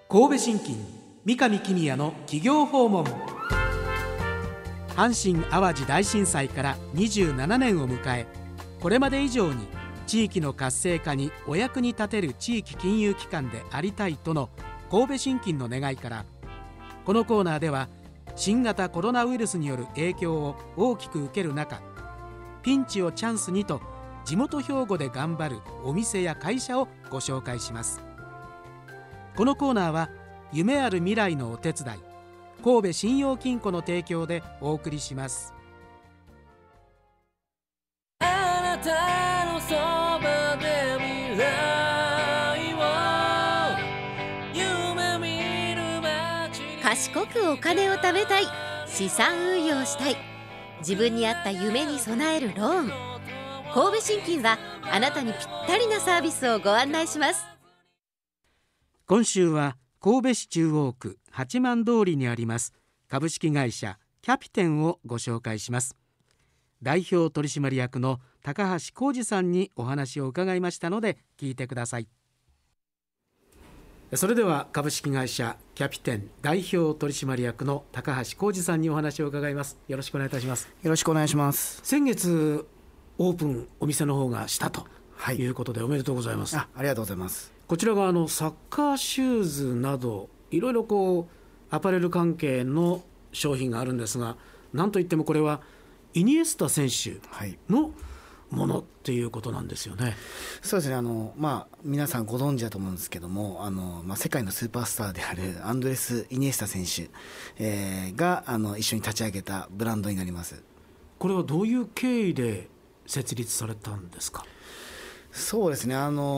神戸信金三上公也の企業訪問。阪神・淡路大震災から27年を迎え、これまで以上に地域の活性化にお役に立てる地域金融機関でありたいとの神戸信金の願いから、このコーナーでは新型コロナウイルスによる影響を大きく受ける中、ピンチをチャンスにと地元兵庫で頑張るお店や会社をご紹介します。このコーナーは夢ある未来のお手伝い、神戸信用金庫の提供でお送りします。 あなたのそばで未来を夢見る街に、 賢くお金を貯めたい、資産運用したい、自分に合った夢に備えるローン。神戸信金はあなたにぴったりなサービスをご案内します。 今週は神戸市中央区八幡通りにあります株式会社キャピテンをご紹介します。代表取締役の高橋浩二さんにお話を伺いましたので聞いてください。それでは株式会社キャピテン代表取締役の高橋浩二さんにお話を伺います。よろしくお願いいたします。 よろしくお願いします。 先月オープンお店の方がしたということで、おめでとうございます。 ありがとうございます。 こちらがサッカーシューズなどいろいろアパレル関係の商品があるんですが、なんといってもこれはイニエスタ選手のものっていうことなんですよね。 そうですね。皆さんご存知だと思うんですけども、世界のスーパースターであるアンドレス・イニエスタ選手、が一緒に立ち上げたブランドになります。 これはどういう経緯で設立されたんですか？ そうですね。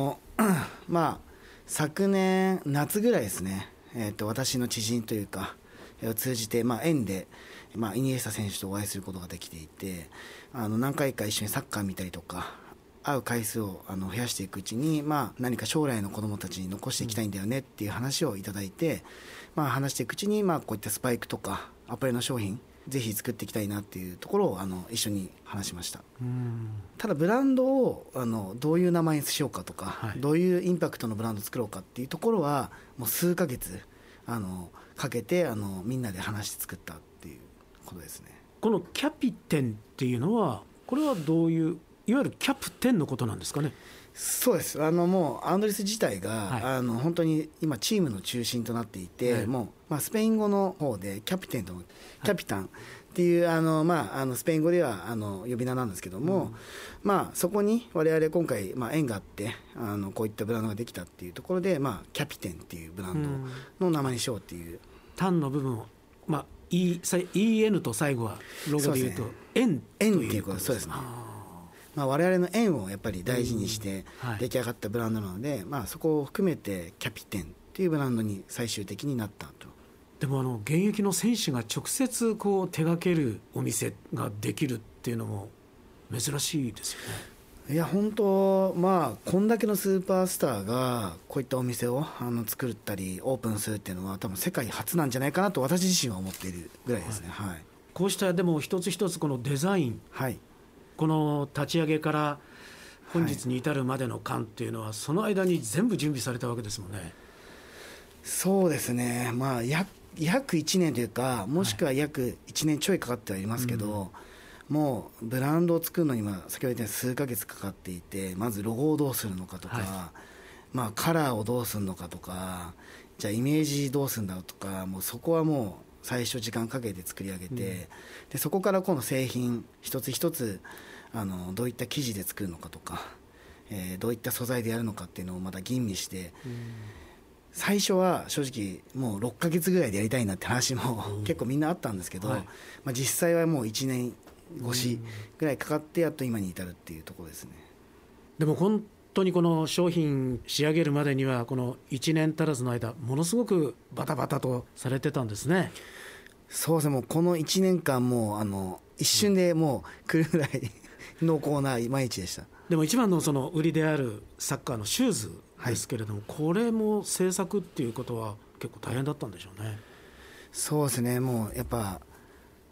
昨年夏ぐらいですね、私の知人というかを通じて、縁で、イニエスタ選手とお会いすることができていて、何回か一緒にサッカー見たりとか会う回数を増やしていくうちに、何か将来の子どもたちに残していきたいんだよねっていう話をいただいて、話していくうちに、こういったスパイクとかアパレルの商品ぜひ作っていきたいなっていうところを一緒に話しました。ただブランドをどういう名前にしようかとか、どういうインパクトのブランドを作ろうかっていうところはもう数ヶ月かけてみんなで話して作ったっていうことですね。 このキャピテンっていうのは、これはどういういわゆるキャプテンのことなんですかね？ そうです。もうアンドレス自体が、本当に今チームの中心となっていて、もう、スペイン語の方でキャプテンとキャピタンっていうスペイン語では呼び名なんですけども、そこに我々今回、縁があってこういったブランドができたっていうところで、キャピテンっていうブランドの名前にしようっていう、 タンの部分を、EN と最後はロゴでいうと縁ということです。 そうですね。我々の縁をやっぱり大事にして出来上がったブランドなので、そこを含めてキャピテンっていうブランドに最終的になったと。 でも現役の選手が直接手掛けるお店ができるっていうのも珍しいですよね。 いや本当、こんだけのスーパースターがこういったお店を作ったりオープンするっていうのは多分世界初なんじゃないかなと私自身は思っているぐらいですね。 こうしたでも一つ一つこのデザイン、この立ち上げから本日に至るまでの間っていうのは、その間に全部準備されたわけですもんね。 そうですね。約1年というか、もしくは約1年ちょいかかってはいますけど、もうブランドを作るのに先ほど言ったように数ヶ月かかっていて、まずロゴをどうするのかとか、カラーをどうするのかとか、じゃあイメージどうするんだとか、もうそこはもう最初時間かけて作り上げて、でそこからこの製品一つ一つどういった生地で作るのかとか、どういった素材でやるのかっていうのをまた吟味して、最初は正直もう6ヶ月ぐらいでやりたいなって話も結構みんなあったんですけど、実際はもう1年越しぐらいかかってやっと今に至るっていうところですね。 でも本当にこの商品仕上げるまでにはこの1年足らずの間ものすごくバタバタとされてたんですね。 そうですね。もうこの1年間も一瞬でもう来るぐらい濃厚な毎日でした。 でも一番のその売りであるサッカーのシューズですけれども、これも制作っていうことは結構大変だったんでしょうね。 そうですね。もうやっぱ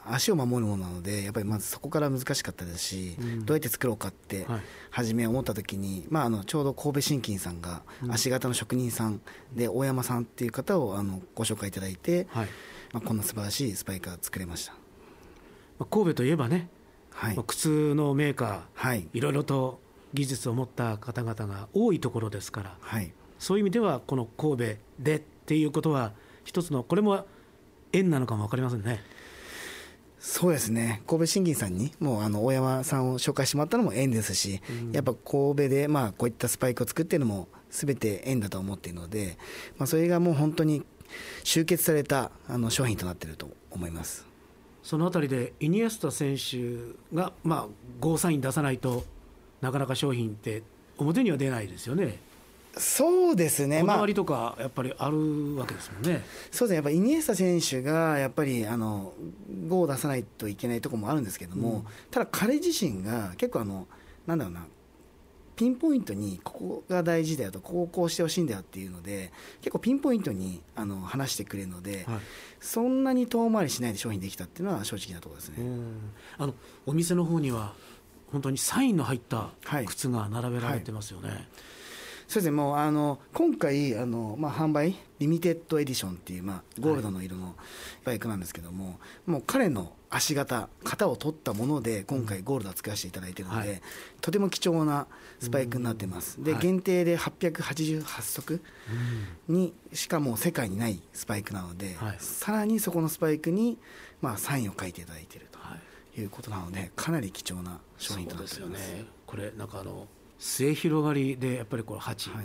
足を守るものなので、やっぱりまずそこから難しかったですし、どうやって作ろうかって初め思った時に、ちょうど神戸信金さんが足型の職人さんで大山さんっていう方をご紹介いただいて、こんな素晴らしいスパイクが作れました。 神戸といえばね、靴のメーカー、いろいろと技術を持った方々が多いところですから、そういう意味ではこの神戸でっていうことは一つのこれも縁なのかも分かりませんね。 そうですね、神戸信金さんにもう大山さんを紹介してもらったのも縁ですし、やっぱ神戸でこういったスパイクを作っているのも全て縁だと思っているので、それがもう本当に集結された商品となっていると思います。 そのあたりでイニエスタ選手がゴーサイン出さないとなかなか商品って表には出ないですよね。 そうですね、 こだわりとかやっぱりあるわけですもんね。 そうですね、やっぱイニエスタ選手がやっぱりゴーを出さないといけないところもあるんですけども、ただ彼自身が結構なんだろうな、ピンポイントにここが大事だよと、こうしてほしいんだよっていうので、結構ピンポイントに話してくれるので、そんなに遠回りしないで商品できたっていうのは正直なところですね。 お店の方には本当にサインの入った靴が並べられてますよね。 そうですね、もう今回販売リミテッドエディションっていう、ゴールドの色のスパイクなんですけども、もう彼の足型を取ったもので今回ゴールドを作らせていただいているので、とても貴重なスパイクになってます。で、限定で888足にしかも世界にないスパイクなので、さらにそこのスパイクにサインを書いていただいているということなので、かなり貴重な商品となっています。そうですよね。これなんか末広がりでやっぱりこの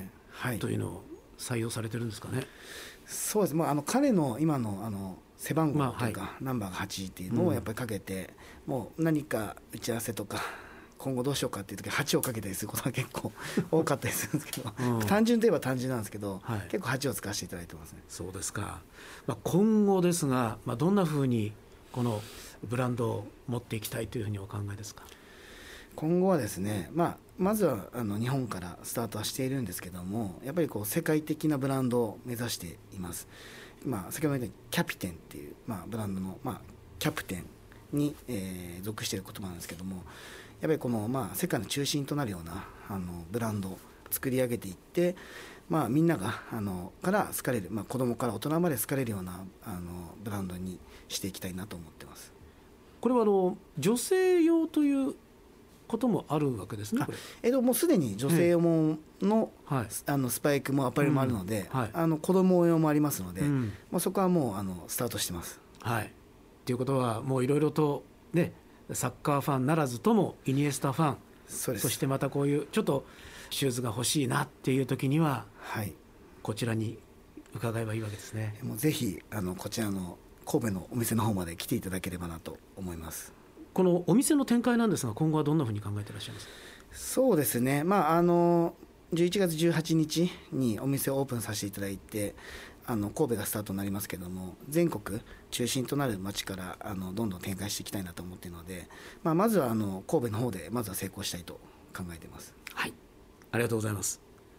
8というのを採用されてるんですかね。 そうです。彼の今の背番号というか、ナンバーが8っていうのをやっぱりかけて、もう何か打ち合わせとか今後どうしようかっていう時8をかけたりすることが結構多かったりするんですけど、単純といえば単純なんですけど、結構8を使わせていただいてますね。 そうですか。今後ですが、どんなふうにこのブランドを持っていきたいというふうにお考えですか。 今後はですね、まずは日本からスタートはしているんですけども、やっぱり世界的なブランドを目指しています。先ほど言ったキャピテンっていう、ブランドの、キャプテンに、属している言葉なんですけども、やっぱりこの、世界の中心となるようなブランドを作り上げていって、みんながから好かれる、子供から大人まで好かれるようなブランドにしていきたいなと思ってます。 これは女性用ということもあるわけですね。 もうすでに女性用の、スパイクもアパレルもあるので、子供用もありますので、そこはもうスタートしてます。 ということはもういろいろとね、サッカーファンならずともイニエスタファン、そしてまたこういうちょっとシューズが欲しいなっていう時には、こちらに伺えばいいわけですね。 もうぜひこちらの神戸のお店の方まで来ていただければなと思います。 このお店の展開なんですが、今後はどんなふうに考えていらっしゃいますか。 そうですね、11月18日にお店をオープンさせていただいて、神戸がスタートになりますけども、全国中心となる町からどんどん展開していきたいなと思っているので、まずは神戸の方でまずは成功したいと考えています。 ありがとうございます。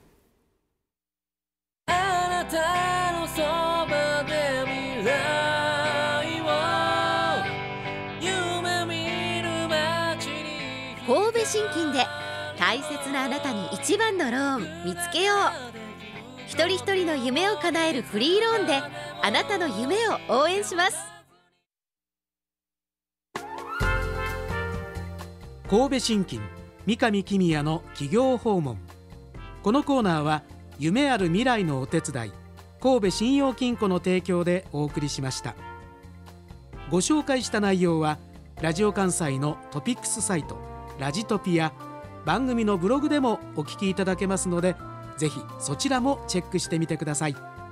あなたのそばで未来を夢見る街に、 神戸信金で大切なあなたに一番のローン見つけよう。一人一人の夢を叶えるフリーローンであなたの夢を応援します。 神戸信金三上公也の企業訪問。このコーナーは夢ある未来のお手伝い、神戸信用金庫の提供でお送りしました。ご紹介した内容はラジオ関西のトピックスサイトラジトピや番組のブログでもお聞きいただけますので、ぜひそちらもチェックしてみてください。